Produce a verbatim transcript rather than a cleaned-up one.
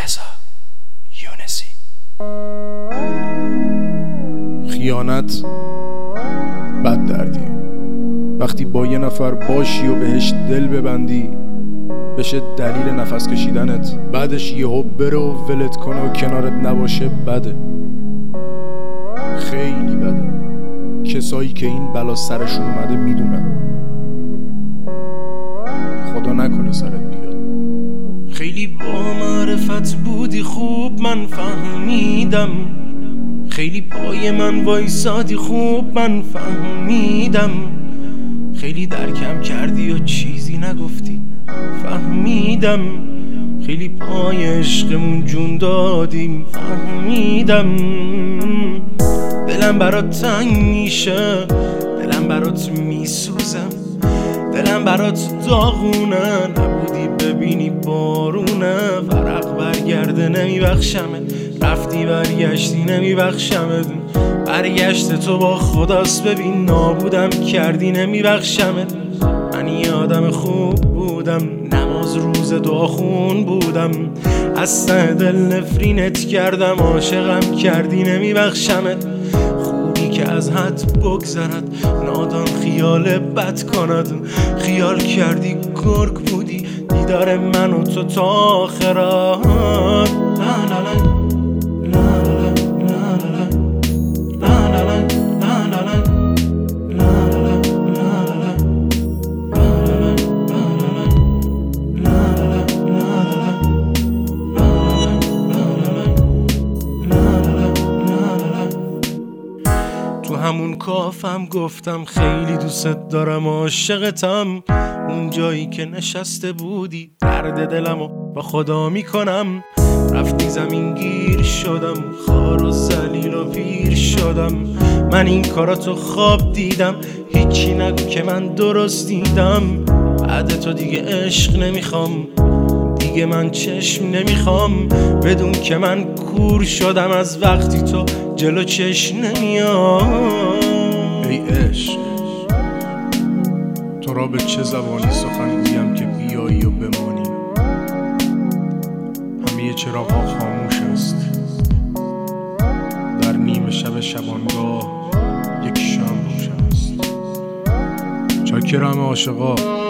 رضا یونسی. خیانت بد دردیه. وقتی با یه نفر باشی و بهش دل ببندی بشه دلیل نفس کشیدنت، بعدش یهو بره و ولت کنه و کنارت نباشه بده، خیلی بده. کسایی که این بلا سرشون اومده میدونن. خدا نکنه سرت بیاد. خیلی با معرفت بودی خوب من فهمیدم، خیلی پای من وایسادی خوب من فهمیدم، خیلی درکم کردی و چیزی نگفتی فهمیدم، خیلی پای عشقمون جون دادیم فهمیدم. دلم برات تنگ میشه، دلم برات میسوزم، دلم برات داغونه، نبودی ببینی بارونه، فرق برگرده نمیبخشمت، رفتی برگشتی نمیبخشمت، برگشت تو با خداست ببین نابودم کردی نمیبخشمت. من یه آدم خوب بودم، نماز روز دعاخون بودم، از ته دل نفرینت کردم، عاشقم کردی نمیبخشمت. خوبی که از حد بگذرد، نادان خیال بد کند، خیال کردی گرگ بودی دیدار من و تو تا آخرات. لا لا لا تو همون کافم گفتم خیلی دوست دارم عاشقتم، اون جایی که نشسته بودی درد دلمو با خدا میکنم، رفتی زمین گیر شدم، خار و ذلیل و پیر شدم، من این کاراتو خواب دیدم، هیچی نگو که من درست دیدم، بعد تو دیگه عشق نمیخوام، دیگه من چشم نمیخوام، بدون که من کور شدم از وقتی تو جلو چشم نمیام. ای عشق، تو را به چه زبانی سخن گویم که بیایی و بمانی؟ همه چراغ ها خاموش است، در نیمه شب شبانگاه یک شمع روشن است. چاکرم عاشقا.